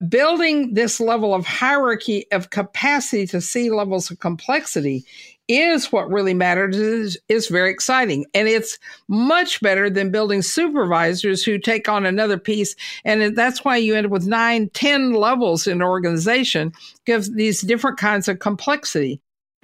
building this level of hierarchy of capacity to see levels of complexity is what really matters, is very exciting. And it's much better than building supervisors who take on another piece. And that's why you end up with 9, 10 levels in an organization, gives these different kinds of complexity.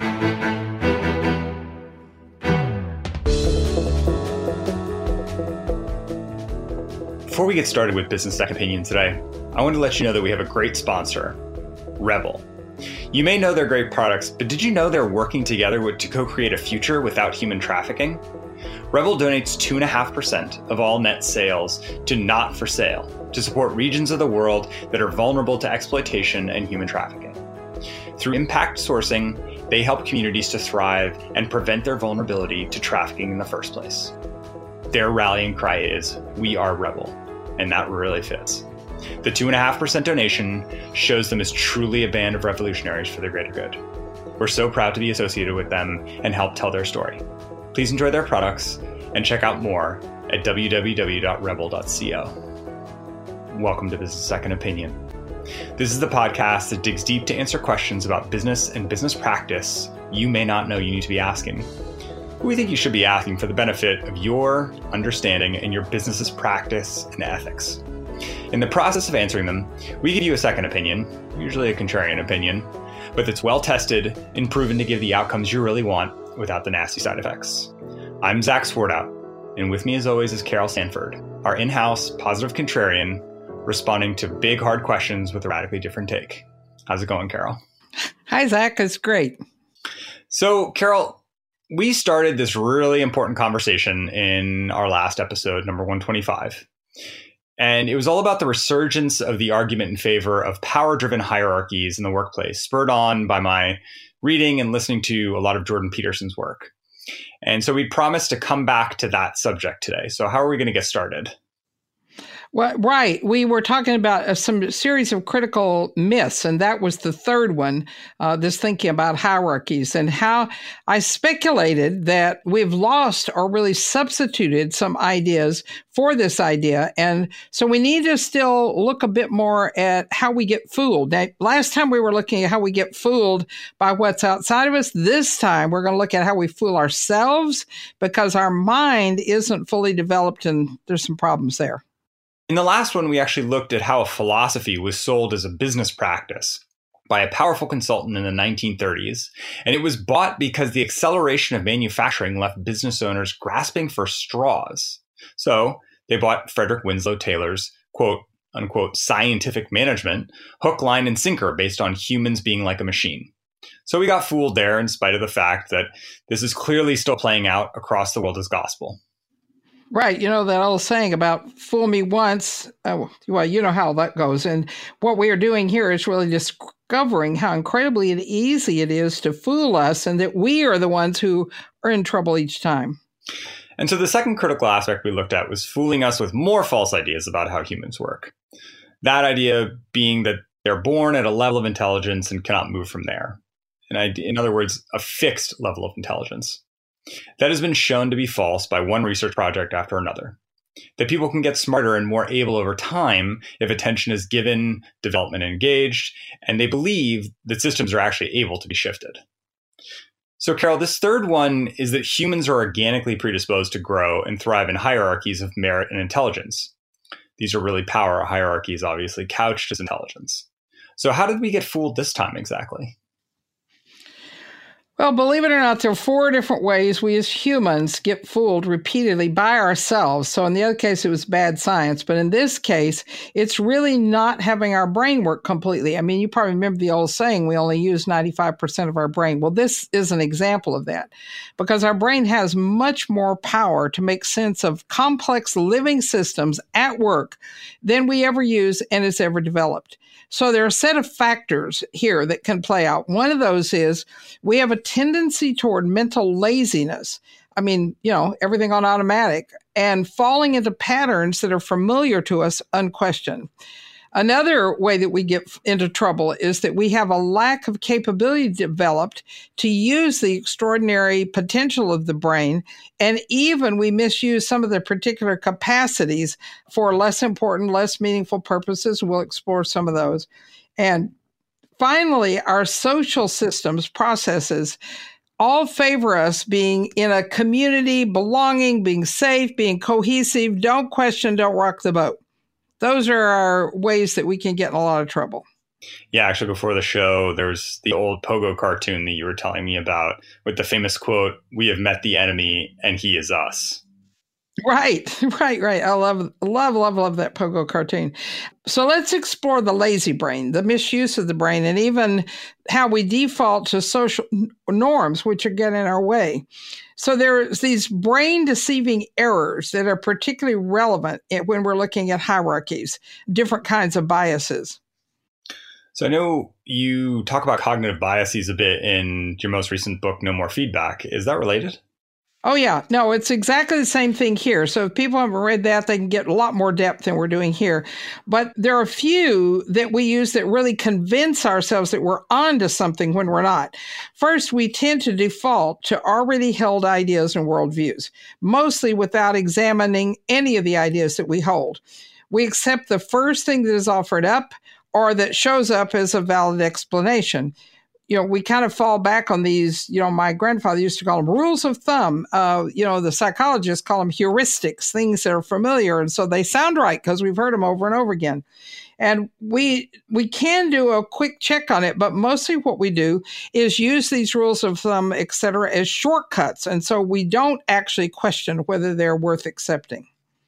Before we get started with Business Second Opinion today, I want to let you know that we have a great sponsor, Rebel. You may know their great products, but did you know they're working together to co-create a future without human trafficking? Rebel donates 2.5% of all net sales to Not for Sale to support regions of the world that are vulnerable to exploitation and human trafficking. Through impact sourcing, they help communities to thrive and prevent their vulnerability to trafficking in the first place. Their rallying cry is, "We are Rebel," and that really fits. The 2.5% donation shows them as truly a band of revolutionaries for the greater good. We're so proud to be associated with them and help tell their story. Please enjoy their products and check out more at www.rebel.co. Welcome to Business Second Opinion. This is the podcast that digs deep to answer questions about business and business practice you may not know you need to be asking. We think you should be asking for the benefit of your understanding and your business's practice and ethics. In the process of answering them, we give you a second opinion, usually a contrarian opinion, but that's well tested and proven to give the outcomes you really want without the nasty side effects. I'm Zach Swartout, and with me as always is Carol Sanford, our in-house positive contrarian, responding to big, hard questions with a radically different take. How's it going, Carol? Hi, Zach. It's great. So, Carol, we started this really important conversation in our last episode, number 125. And it was all about the resurgence of the argument in favor of power-driven hierarchies in the workplace, spurred on by my reading and listening to a lot of Jordan Peterson's work. And so we promised to come back to that subject today. So how are we going to get started? Well, right. We were talking about some series of critical myths, and that was the third one, this thinking about hierarchies, and how I speculated that we've lost or really substituted some ideas for this idea. And so we need to still look a bit more at how we get fooled. Now, last time we were looking at how we get fooled by what's outside of us. This time we're going to look at how we fool ourselves, because our mind isn't fully developed and there's some problems there. In the last one, we actually looked at how a philosophy was sold as a business practice by a powerful consultant in the 1930s, and it was bought because the acceleration of manufacturing left business owners grasping for straws. So they bought Frederick Winslow Taylor's quote unquote scientific management, hook, line, and sinker based on humans being like a machine. So we got fooled there in spite of the fact that this is clearly still playing out across the world as gospel. Right. You know, that old saying about fool me once. Well, you know how that goes. And what we are doing here is really discovering how incredibly easy it is to fool us, and that we are the ones who are in trouble each time. And so the second critical aspect we looked at was fooling us with more false ideas about how humans work. That idea being that they're born at a level of intelligence and cannot move from there. In other words, a fixed level of intelligence. That has been shown to be false by one research project after another. That people can get smarter and more able over time if attention is given, development engaged, and they believe that systems are actually able to be shifted. So, Carol, this third one is that humans are organically predisposed to grow and thrive in hierarchies of merit and intelligence. These are really power hierarchies, obviously couched as intelligence. So how did we get fooled this time exactly? Well, believe it or not, there are 4 different ways we as humans get fooled repeatedly by ourselves. So in the other case, it was bad science. But in this case, it's really not having our brain work completely. I mean, you probably remember the old saying, we only use 95% of our brain. Well, this is an example of that, because our brain has much more power to make sense of complex living systems at work than we ever use and it's ever developed. So there are a set of factors here that can play out. One of those is we have a tendency toward mental laziness. I mean, you know, everything on automatic, and falling into patterns that are familiar to us unquestioned. Another way that we get into trouble is that we have a lack of capability developed to use the extraordinary potential of the brain, and even we misuse some of the particular capacities for less important, less meaningful purposes. We'll explore some of those. And finally, our social systems, processes, all favor us being in a community, belonging, being safe, being cohesive, don't question, don't rock the boat. Those are our ways that we can get in a lot of trouble. Yeah, actually, before the show, there's the old Pogo cartoon that you were telling me about with the famous quote, "We have met the enemy and he is us." Right. I love that Pogo cartoon. So let's explore the lazy brain, the misuse of the brain, and even how we default to social norms, which are getting in our way. So there's these brain deceiving errors that are particularly relevant when we're looking at hierarchies, different kinds of biases. So I know you talk about cognitive biases a bit in your most recent book, No More Feedback. Is that related? Oh, yeah. No, it's exactly the same thing here. So if people haven't read that, they can get a lot more depth than we're doing here. But there are a few that we use that really convince ourselves that we're onto something when we're not. First, we tend to default to already held ideas and worldviews, mostly without examining any of the ideas that we hold. We accept the first thing that is offered up or that shows up as a valid explanation. We kind of fall back on these, my grandfather used to call them rules of thumb. The psychologists call them heuristics, things that are familiar. And so they sound right because we've heard them over and over again. And we can do a quick check on it, but mostly what we do is use these rules of thumb, et cetera, as shortcuts. And so we don't actually question whether they're worth accepting.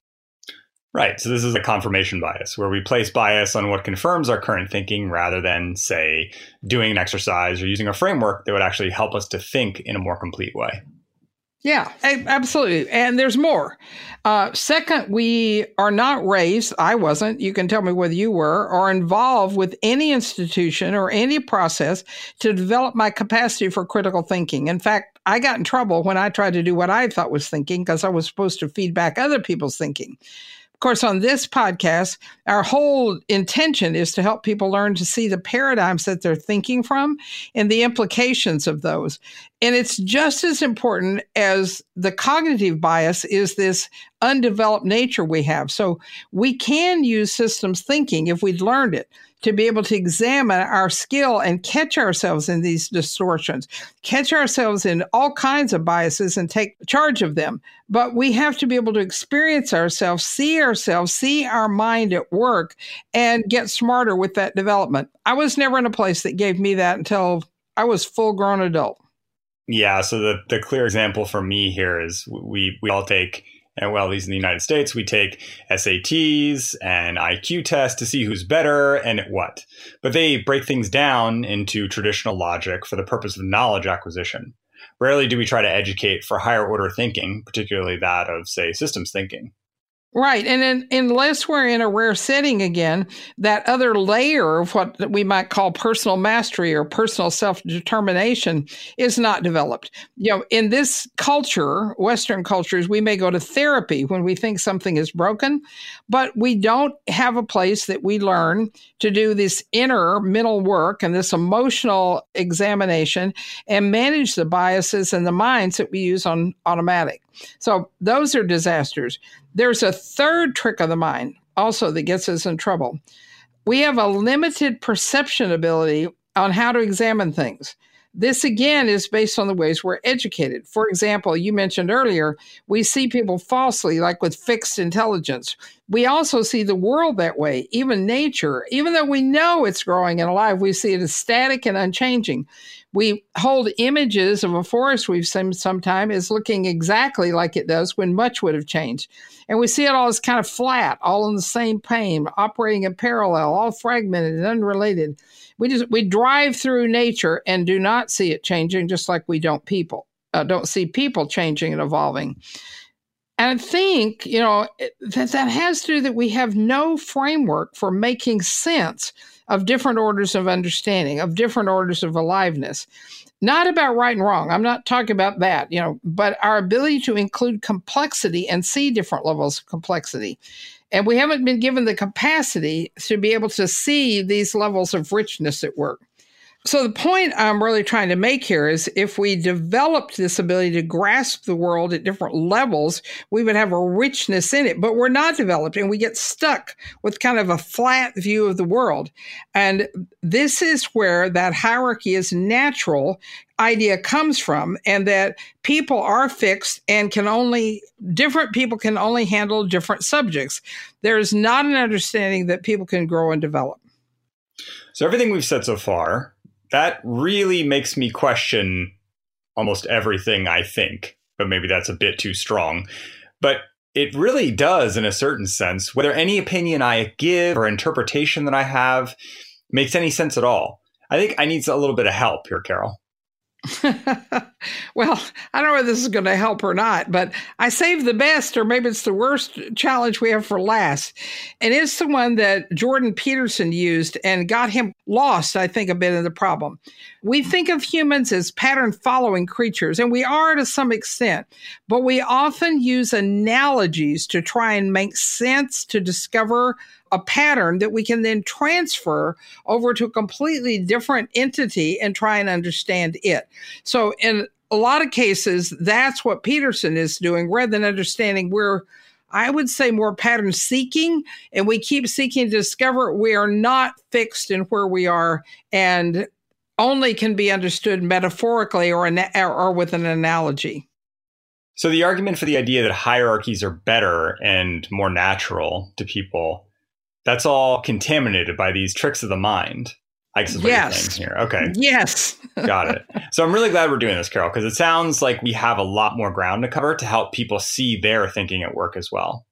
Right. So this is a confirmation bias where we place bias on what confirms our current thinking rather than, say, doing an exercise or using a framework that would actually help us to think in a more complete way. Yeah, absolutely. And there's more. Second, we are not raised, I wasn't, you can tell me whether you were, or involved with any institution or any process to develop my capacity for critical thinking. In fact, I got in trouble when I tried to do what I thought was thinking because I was supposed to feed back other people's thinking. Of course, on this podcast, our whole intention is to help people learn to see the paradigms that they're thinking from and the implications of those. And it's just as important as the cognitive bias is this undeveloped nature we have. So we can use systems thinking if we'd learned it to be able to examine our skill and catch ourselves in these distortions, catch ourselves in all kinds of biases and take charge of them. But we have to be able to experience ourselves, see our mind at work, and get smarter with that development. I was never in a place that gave me that until I was full-grown adult. Yeah, so the clear example for me here is we all take, and well, at least in the United States, we take SATs and IQ tests to see who's better and at what. But they break things down into traditional logic for the purpose of knowledge acquisition. Rarely do we try to educate for higher order thinking, particularly that of, say, systems thinking. Right. And unless we're in a rare setting again, that other layer of what we might call personal mastery or personal self-determination is not developed. In this culture, Western cultures, we may go to therapy when we think something is broken, but we don't have a place that we learn to do this inner mental work and this emotional examination and manage the biases and the minds that we use on automatic. So those are disasters. There's a third trick of the mind also that gets us in trouble. We have a limited perception ability on how to examine things. This, again, is based on the ways we're educated. For example, you mentioned earlier, we see people falsely, like with fixed intelligence. We also see the world that way, even nature. Even though we know it's growing and alive, we see it as static and unchanging. We hold images of a forest we've seen sometime as looking exactly like it does when much would have changed. And we see it all as kind of flat, all in the same plane, operating in parallel, all fragmented and unrelated. We drive through nature and do not see it changing, just like we don't see people changing and evolving. And I think, that has to do that we have no framework for making sense of different orders of understanding, of different orders of aliveness. Not about right and wrong. I'm not talking about that, but our ability to include complexity and see different levels of complexity. And we haven't been given the capacity to be able to see these levels of richness at work. So the point I'm really trying to make here is if we developed this ability to grasp the world at different levels, we would have a richness in it, but we're not developed and we get stuck with kind of a flat view of the world. And this is where that hierarchy is natural idea comes from, and that people are fixed and different people can only handle different subjects. There's not an understanding that people can grow and develop. So everything we've said so far, that really makes me question almost everything I think, but maybe that's a bit too strong. But it really does, in a certain sense, whether any opinion I give or interpretation that I have makes any sense at all. I think I need a little bit of help here, Carol. Well, I don't know whether this is going to help or not, but I saved the best, or maybe it's the worst challenge we have for last. And it's the one that Jordan Peterson used and got him lost, I think, a bit in the problem. We think of humans as pattern-following creatures, and we are to some extent, but we often use analogies to try and make sense, to discover a pattern that we can then transfer over to a completely different entity and try and understand it. So in a lot of cases, that's what Peterson is doing, rather than understanding I would say, more pattern seeking, and we keep seeking to discover we are not fixed in where we are and only can be understood metaphorically or with an analogy. So the argument for the idea that hierarchies are better and more natural to people, that's all contaminated by these tricks of the mind. I guess is what you're saying here. Okay. Yes. Got it. So I'm really glad we're doing this, Carol, because it sounds like we have a lot more ground to cover to help people see their thinking at work as well.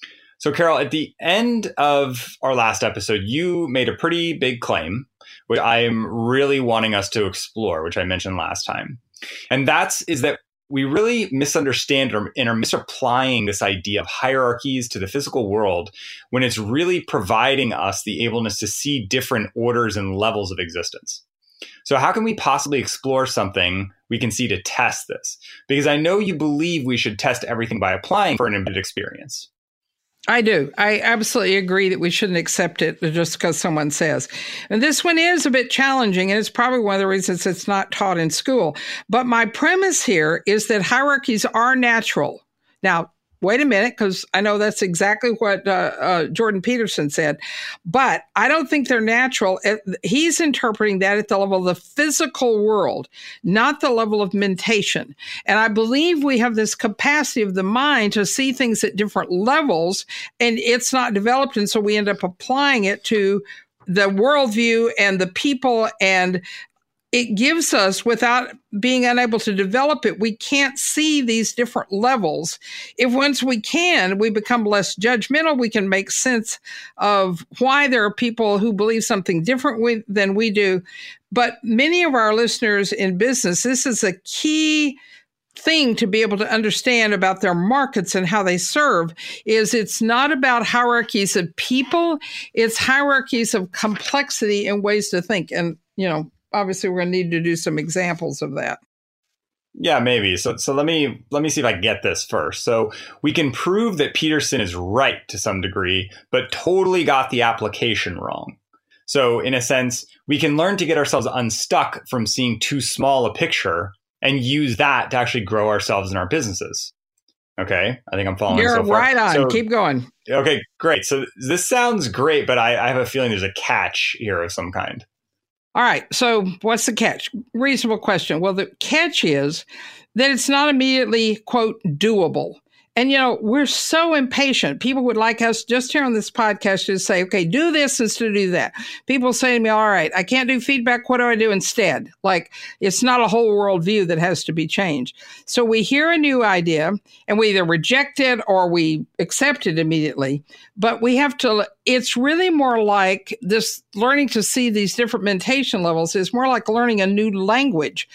So Carol, at the end of our last episode, you made a pretty big claim, which I am really wanting us to explore, which I mentioned last time. And that we really misunderstand and are misapplying this idea of hierarchies to the physical world when it's really providing us the ableness to see different orders and levels of existence. So how can we possibly explore something we can see to test this? Because I know you believe we should test everything by applying for an embedded experience. I do. I absolutely agree that we shouldn't accept it just because someone says. And this one is a bit challenging, and it's probably one of the reasons it's not taught in school. But my premise here is that hierarchies are natural. Now, wait a minute, because I know that's exactly what Jordan Peterson said, but I don't think they're natural. He's interpreting that at the level of the physical world, not the level of mentation. And I believe we have this capacity of the mind to see things at different levels, and it's not developed. And so we end up applying it to the worldview and the people, and it gives us, without being unable to develop it, we can't see these different levels. If once we can, we become less judgmental, we can make sense of why there are people who believe something different than we do. But many of our listeners in business, this is a key thing to be able to understand about their markets and how they serve, is it's not about hierarchies of people, it's hierarchies of complexity and ways to think. And, obviously, we're going to need to do some examples of that. Yeah, maybe. So let me see if I get this first. So we can prove that Peterson is right to some degree, but totally got the application wrong. So in a sense, we can learn to get ourselves unstuck from seeing too small a picture and use that to actually grow ourselves in our businesses. Okay, I think I'm following so far. You're right on. So, keep going. Okay, great. So this sounds great, but I have a feeling there's a catch here of some kind. All right. So what's the catch? Reasonable question. Well, the catch is that it's not immediately, quote, doable. And, we're so impatient. People would like us just here on this podcast to say, okay, do this instead of do that. People say to me, all right, I can't do feedback. What do I do instead? Like, it's not a whole worldview that has to be changed. So we hear a new idea and we either reject it or we accept it immediately. But we have to, it's really more like this learning to see these different mentation levels is more like learning a new language.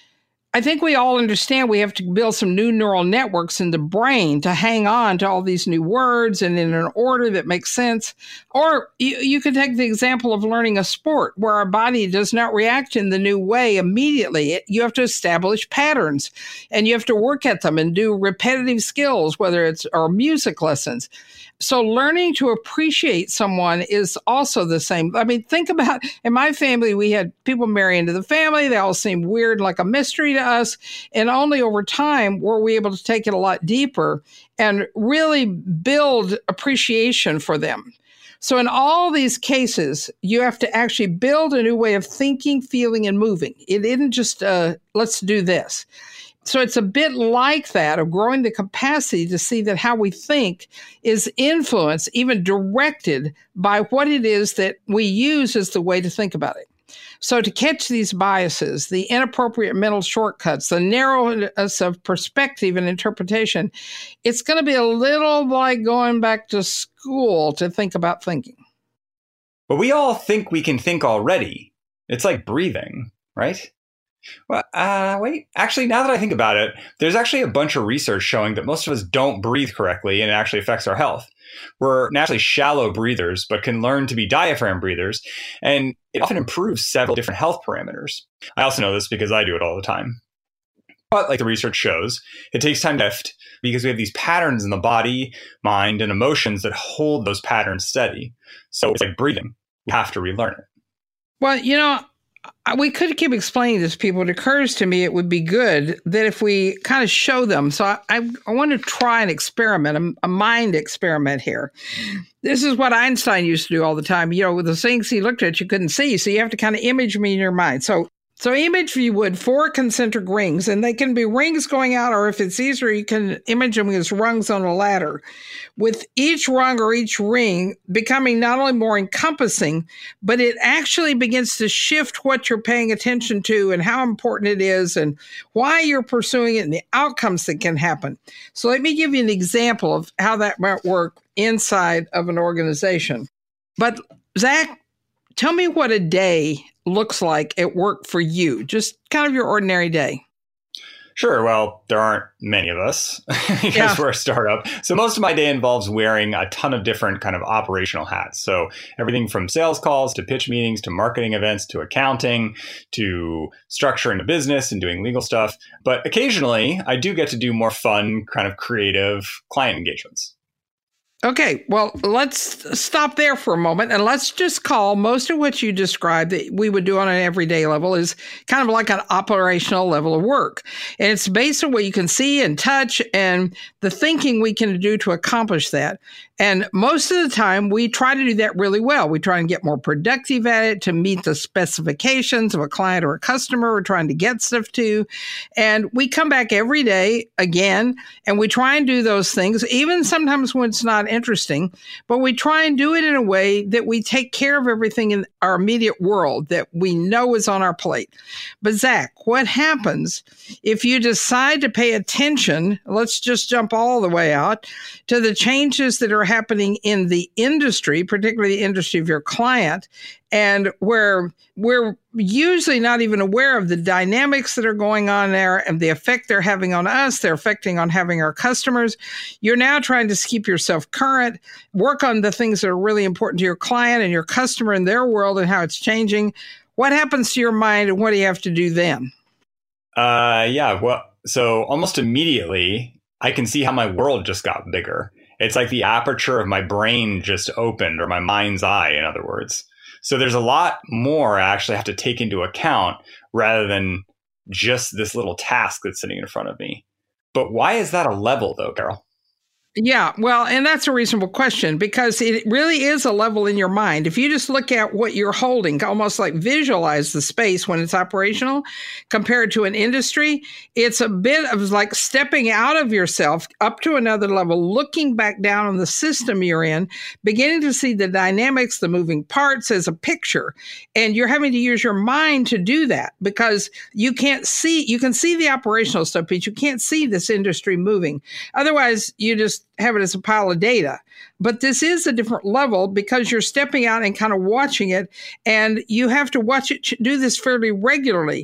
I think we all understand we have to build some new neural networks in the brain to hang on to all these new words and in an order that makes sense. Or you could take the example of learning a sport where our body does not react in the new way immediately. You have to establish patterns and you have to work at them and do repetitive skills, whether it's or music lessons. So learning to appreciate someone is also the same. I mean, think about, in my family, we had people marry into the family. They all seemed weird, like a mystery to us. And only over time were we able to take it a lot deeper and really build appreciation for them. So in all these cases, you have to actually build a new way of thinking, feeling, and moving. It isn't just, let's do this. So it's a bit like that, of growing the capacity to see that how we think is influenced, even directed by what it is that we use as the way to think about it. So to catch these biases, the inappropriate mental shortcuts, the narrowness of perspective and interpretation, it's going to be a little like going back to school to think about thinking. But we all think we can think already. It's like breathing, right? Well, wait. Actually, now that I think about it, there's actually a bunch of research showing that most of us don't breathe correctly, and it actually affects our health. We're naturally shallow breathers, but can learn to be diaphragm breathers, and it often improves several different health parameters. I also know this because I do it all the time. But like the research shows, it takes time to shift because we have these patterns in the body, mind, and emotions that hold those patterns steady. So it's like breathing. We have to relearn it. Well, we could keep explaining this to people. It occurs to me it would be good that if we kind of show them. So I want to try an experiment, a mind experiment here. This is what Einstein used to do all the time. With the things he looked at, you couldn't see. So you have to kind of image me in your mind. So image, if you would, 4 concentric rings, and they can be rings going out, or if it's easier, you can image them as rungs on a ladder, with each rung or each ring becoming not only more encompassing, but it actually begins to shift what you're paying attention to and how important it is and why you're pursuing it and the outcomes that can happen. So let me give you an example of how that might work inside of an organization. But Zach, tell me what a day looks like at work for you, just kind of your ordinary day. Sure. Well, there aren't many of us because we're a startup. So most of my day involves wearing a ton of different kind of operational hats. So everything from sales calls to pitch meetings to marketing events to accounting to structuring the business and doing legal stuff. But occasionally I do get to do more fun, kind of creative client engagements. Okay, well, let's stop there for a moment and let's just call most of what you described that we would do on an everyday level is kind of like an operational level of work. And it's based on what you can see and touch and the thinking we can do to accomplish that. And most of the time, we try to do that really well. We try and get more productive at it to meet the specifications of a client or a customer we're trying to get stuff to. And we come back every day again, and we try and do those things, even sometimes when it's not interesting, but we try and do it in a way that we take care of everything in our immediate world that we know is on our plate. But Zach, what happens if you decide to pay attention, let's just jump all the way out, to the changes that are happening in the industry, particularly the industry of your client, and where we're usually not even aware of the dynamics that are going on there and the effect they're having on us, they're affecting on having our customers. You're now trying to keep yourself current, work on the things that are really important to your client and your customer and their world and how it's changing. What happens to your mind and what do you have to do then? So almost immediately, I can see how my world just got bigger. It's like the aperture of my brain just opened, or my mind's eye, in other words. So there's a lot more I actually have to take into account rather than just this little task that's sitting in front of me. But why is that a level, though, Carol? Yeah, well, and that's a reasonable question because it really is a level in your mind. If you just look at what you're holding, almost like visualize the space when it's operational compared to an industry, it's a bit of like stepping out of yourself up to another level, looking back down on the system you're in, beginning to see the dynamics, the moving parts as a picture. And you're having to use your mind to do that because you can see the operational stuff, but you can't see this industry moving. Otherwise, you just have it as a pile of data. But this is a different level because you're stepping out and kind of watching it, and you have to watch it do this fairly regularly.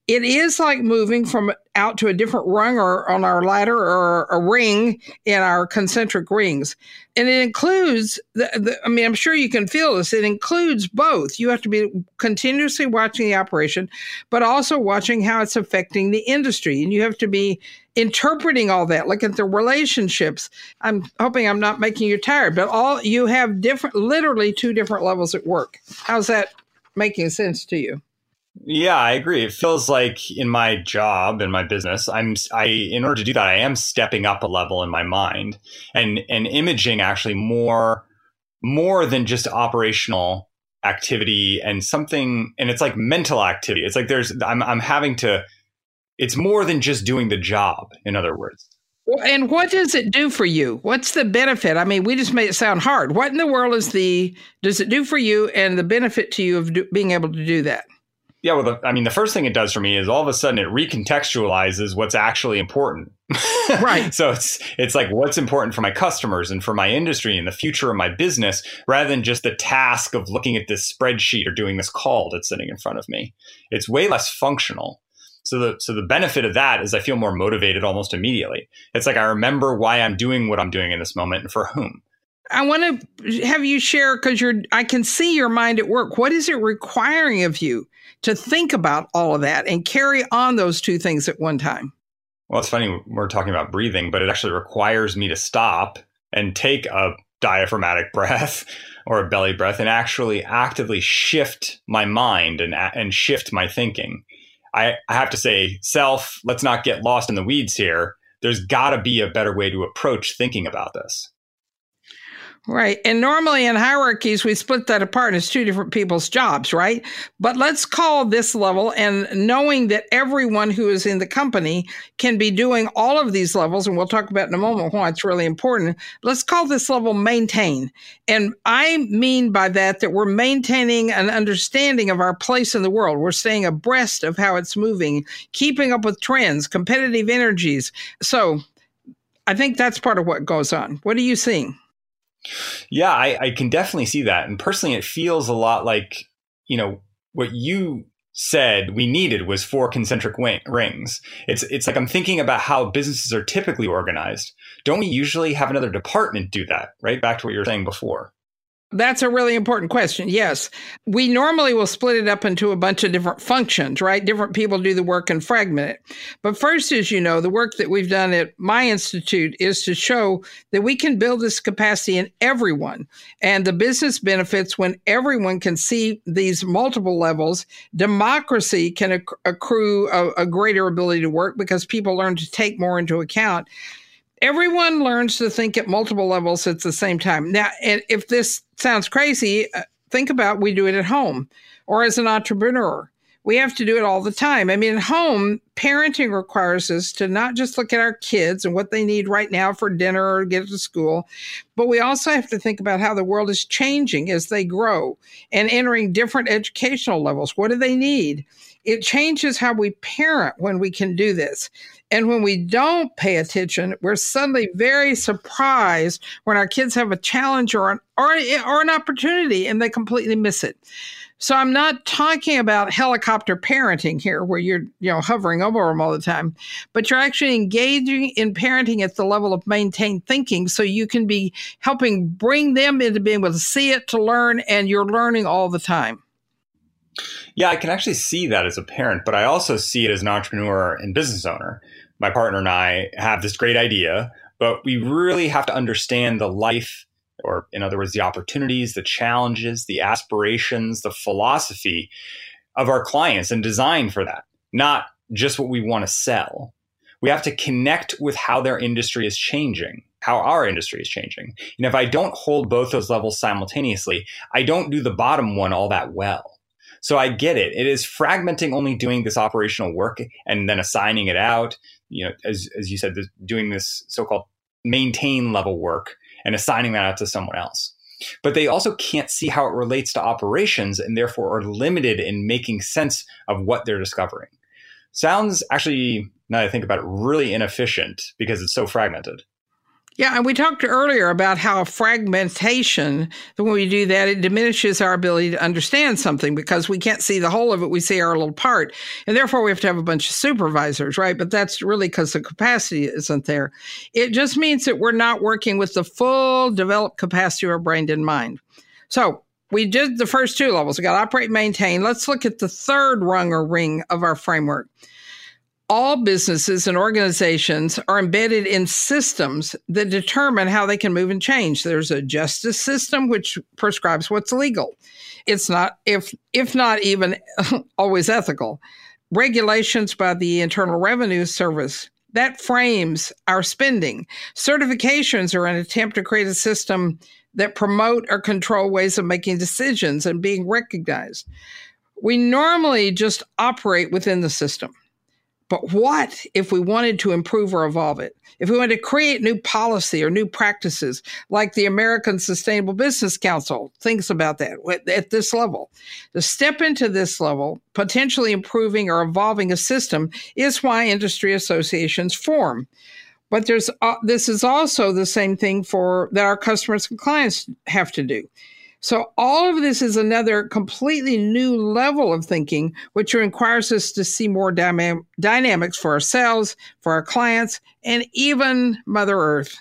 it is like moving from out to a different rung or on our ladder or a ring in our concentric rings. And it includes, I'm sure you can feel this. It includes both. You have to be continuously watching the operation, but also watching how it's affecting the industry. And you have to be interpreting all that, look at the relationships. I'm hoping I'm not making you tired, but you have literally two different levels at work. How's that making sense to you? Yeah, I agree. It feels like in my job, in my business, in order to do that, I am stepping up a level in my mind and imaging actually more than just operational activity and it's like mental activity. It's like I'm having to, it's more than just doing the job, in other words. And what does it do for you? What's the benefit? I mean, we just made it sound hard. What in the world does it do for you and the benefit to you of being able to do that? Yeah, well, the first thing it does for me is all of a sudden it recontextualizes what's actually important. Right. So it's like what's important for my customers and for my industry and the future of my business, rather than just the task of looking at this spreadsheet or doing this call that's sitting in front of me. It's way less functional. So the benefit of that is I feel more motivated almost immediately. It's like I remember why I'm doing what I'm doing in this moment and for whom. I want to have you share, because I can see your mind at work. What is it requiring of you to think about all of that and carry on those two things at one time? Well, it's funny, we're talking about breathing, but it actually requires me to stop and take a diaphragmatic breath or a belly breath and actually actively shift my mind and shift my thinking. I have to say, let's not get lost in the weeds here. There's got to be a better way to approach thinking about this. Right. And normally in hierarchies, we split that apart as two different people's jobs, right? But let's call this level, and knowing that everyone who is in the company can be doing all of these levels, and we'll talk about in a moment why it's really important. Let's call this level maintain. And I mean by that we're maintaining an understanding of our place in the world. We're staying abreast of how it's moving, keeping up with trends, competitive energies. So I think that's part of what goes on. What are you seeing? Yeah, I can definitely see that. And personally, it feels a lot like, what you said we needed was 4 concentric rings. It's like I'm thinking about how businesses are typically organized. Don't we usually have another department do that, right? Back to what you were saying before. That's a really important question. Yes. We normally will split it up into a bunch of different functions, right? Different people do the work and fragment it. But first, as you know, the work that we've done at my institute is to show that we can build this capacity in everyone. And the business benefits when everyone can see these multiple levels. Democracy can accrue a greater ability to work because people learn to take more into account. Everyone learns to think at multiple levels at the same time. Now, and if this sounds crazy, think about we do it at home or as an entrepreneur. We have to do it all the time. I mean, at home, parenting requires us to not just look at our kids and what they need right now for dinner or get to school, but we also have to think about how the world is changing as they grow and entering different educational levels. What do they need? It changes how we parent when we can do this. And when we don't pay attention, we're suddenly very surprised when our kids have a challenge or an opportunity and they completely miss it. So I'm not talking about helicopter parenting here where you're hovering over them all the time, but you're actually engaging in parenting at the level of maintained thinking so you can be helping bring them into being able to see it, to learn, and you're learning all the time. Yeah, I can actually see that as a parent, but I also see it as an entrepreneur and business owner. My partner and I have this great idea, but we really have to understand the life, or in other words, the opportunities, the challenges, the aspirations, the philosophy of our clients and design for that, not just what we want to sell. We have to connect with how their industry is changing, how our industry is changing. And if I don't hold both those levels simultaneously, I don't do the bottom one all that well. So I get it. It is fragmenting only doing this operational work and then assigning it out, as you said, doing this so-called maintain level work and assigning that out to someone else. But they also can't see how it relates to operations and therefore are limited in making sense of what they're discovering. Sounds actually, now that I think about it, really inefficient because it's so fragmented. Yeah, and we talked earlier about how fragmentation, that when we do that, it diminishes our ability to understand something because we can't see the whole of it. We see our little part. And therefore, we have to have a bunch of supervisors, right? But that's really because the capacity isn't there. It just means that we're not working with the full developed capacity of our brain and mind. So we did the first two levels. We got operate, maintain. Let's look at the third rung or ring of our framework. All businesses and organizations are embedded in systems that determine how they can move and change. There's a justice system, which prescribes what's legal. It's not, if not even always ethical. Regulations by the Internal Revenue Service, that frames our spending. Certifications are an attempt to create a system that promote or control ways of making decisions and being recognized. We normally just operate within the system. But what if we wanted to improve or evolve it? If we wanted to create new policy or new practices, like the American Sustainable Business Council thinks about that at this level. To step into this level, potentially improving or evolving a system is why industry associations form. But this is also the same thing that our customers and clients have to do. So all of this is another completely new level of thinking, which requires us to see more dynamics for ourselves, for our clients, and even Mother Earth.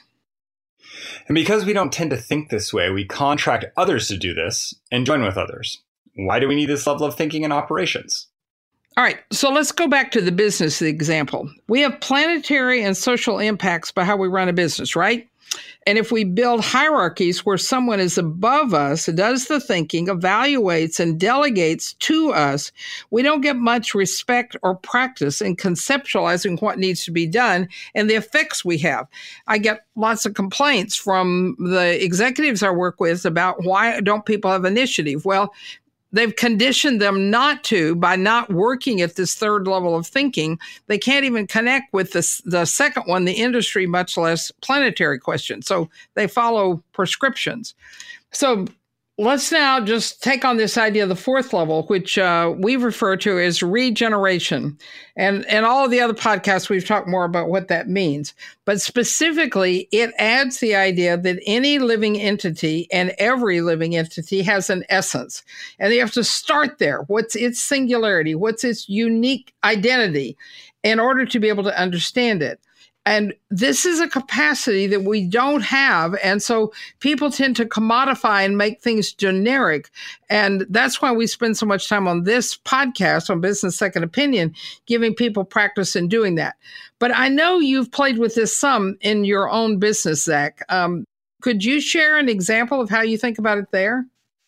And because we don't tend to think this way, we contract others to do this and join with others. Why do we need this level of thinking in operations? All right, so let's go back to the business example. We have planetary and social impacts by how we run a business, right? And if we build hierarchies where someone is above us, does the thinking, evaluates, and delegates to us, we don't get much respect or practice in conceptualizing what needs to be done and the effects we have. I get lots of complaints from the executives I work with about why don't people have initiative? Well, they've conditioned them not to by not working at this third level of thinking. They can't even connect with the second one, the industry, much less planetary question. So they follow prescriptions. So let's now just take on this idea of the fourth level, which we refer to as regeneration. And all of the other podcasts, we've talked more about what that means. But specifically, it adds the idea that any living entity and every living entity has an essence. And you have to start there. What's its singularity? What's its unique identity in order to be able to understand it? And this is a capacity that we don't have. And so people tend to commodify and make things generic. And that's why we spend so much time on this podcast on Business Second Opinion, giving people practice in doing that. But I know you've played with this some in your own business, Zach. Could you share an example of how you think about it there?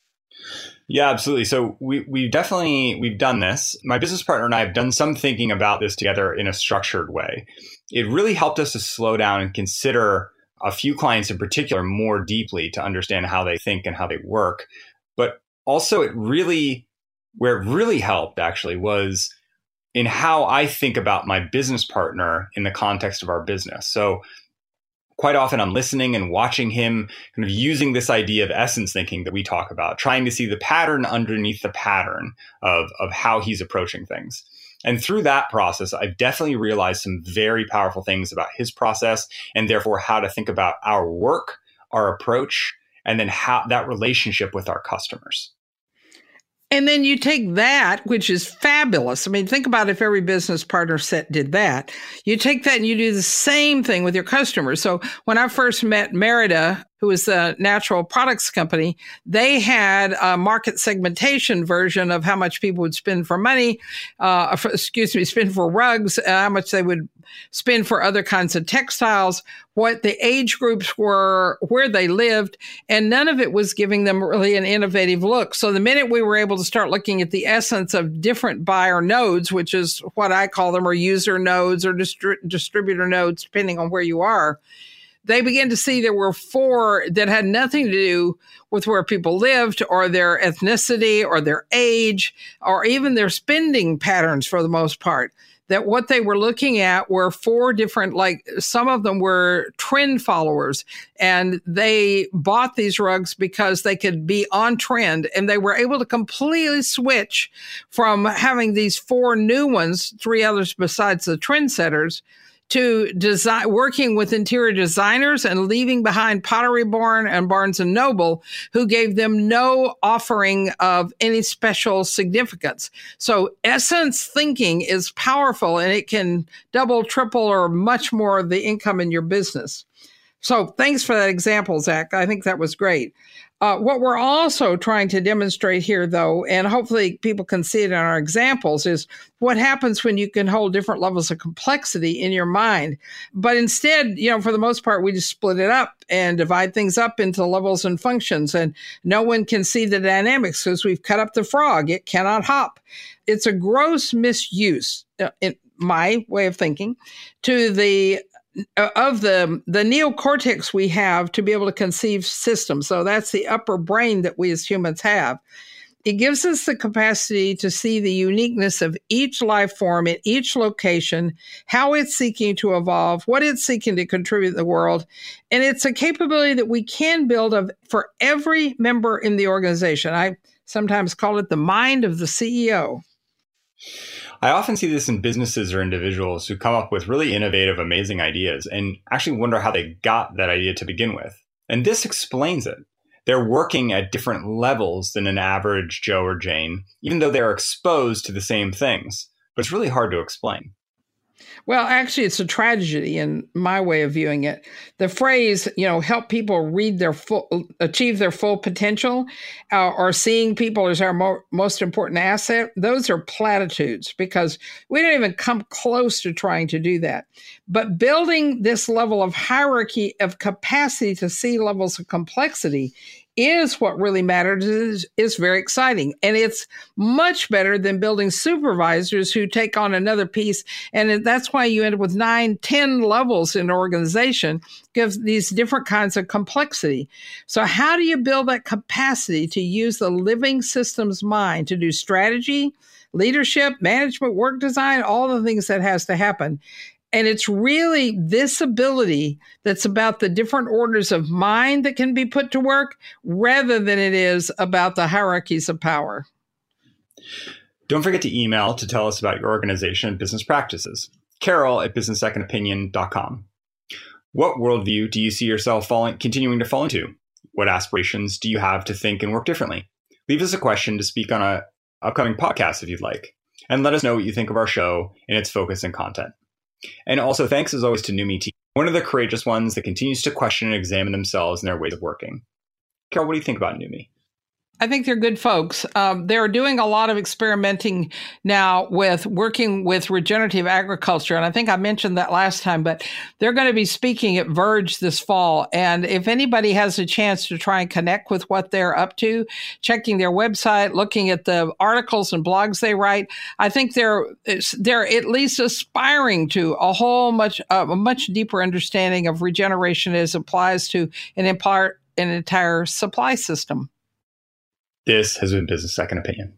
Yeah, absolutely. So we've done this. My business partner and I have done some thinking about this together in a structured way. It really helped us to slow down and consider a few clients in particular more deeply to understand how they think and how they work. But also where it really helped actually was in how I think about my business partner in the context of our business. So quite often I'm listening and watching him kind of using this idea of essence thinking that we talk about, trying to see the pattern underneath the pattern of how he's approaching things. And through that process, I've definitely realized some very powerful things about his process and therefore how to think about our work, our approach, and then how that relationship with our customers. And then you take that, which is fabulous. I mean, think about if every business partner set did that. You take that and you do the same thing with your customers. So when I first met Merida, who was the natural products company, they had a market segmentation version of how much people would spend for money, spend for rugs, how much they would spend for other kinds of textiles, what the age groups were, where they lived, and none of it was giving them really an innovative look. So the minute we were able to start looking at the essence of different buyer nodes, which is what I call them, or user nodes or distributor nodes, depending on where you are, they began to see there were four that had nothing to do with where people lived or their ethnicity or their age or even their spending patterns for the most part. That what they were looking at were four different, like some of them were trend followers, and they bought these rugs because they could be on trend, and they were able to completely switch from having these four new ones, three others besides the trendsetters, to design, working with interior designers and leaving behind Pottery Barn and Barnes and Noble, who gave them no offering of any special significance. So essence thinking is powerful, and it can double, triple, or much more of the income in your business. So thanks for that example, Zach. I think that was great. What we're also trying to demonstrate here, though, and hopefully people can see it in our examples, is what happens when you can hold different levels of complexity in your mind. But instead, for the most part, we just split it up and divide things up into levels and functions. And no one can see the dynamics because we've cut up the frog. It cannot hop. It's a gross misuse, in my way of thinking, to the neocortex we have to be able to conceive systems. So that's the upper brain that we as humans have. It gives us the capacity to see the uniqueness of each life form in each location, how it's seeking to evolve, what it's seeking to contribute to the world. And it's a capability that we can build for every member in the organization. I sometimes call it the mind of the CEO. I often see this in businesses or individuals who come up with really innovative, amazing ideas and actually wonder how they got that idea to begin with. And this explains it. They're working at different levels than an average Joe or Jane, even though they're exposed to the same things. But it's really hard to explain. Well, actually, it's a tragedy in my way of viewing it. The phrase, help people achieve their full potential, or seeing people as our most important asset, those are platitudes because we don't even come close to trying to do that. But building this level of hierarchy of capacity to see levels of complexity is what really matters, is very exciting. And it's much better than building supervisors who take on another piece. And that's why you end up with 9, 10 levels in an organization, gives these different kinds of complexity. So how do you build that capacity to use the living systems mind to do strategy, leadership, management, work design, all the things that has to happen? And it's really this ability that's about the different orders of mind that can be put to work rather than it is about the hierarchies of power. Don't forget to email to tell us about your organization and business practices. Carol@businesssecondopinion.com. What worldview do you see yourself continuing to fall into? What aspirations do you have to think and work differently? Leave us a question to speak on an upcoming podcast if you'd like. And let us know what you think of our show and its focus and content. And also, thanks as always to Numi Team, one of the courageous ones that continues to question and examine themselves and their ways of working. Carol, what do you think about Numi? I think they're good folks. They're doing a lot of experimenting now with working with regenerative agriculture. And I think I mentioned that last time, but they're going to be speaking at Verge this fall. And if anybody has a chance to try and connect with what they're up to, checking their website, looking at the articles and blogs they write, I think they're at least aspiring to a much deeper understanding of regeneration as applies to an entire supply system. This has been Business Second Opinion.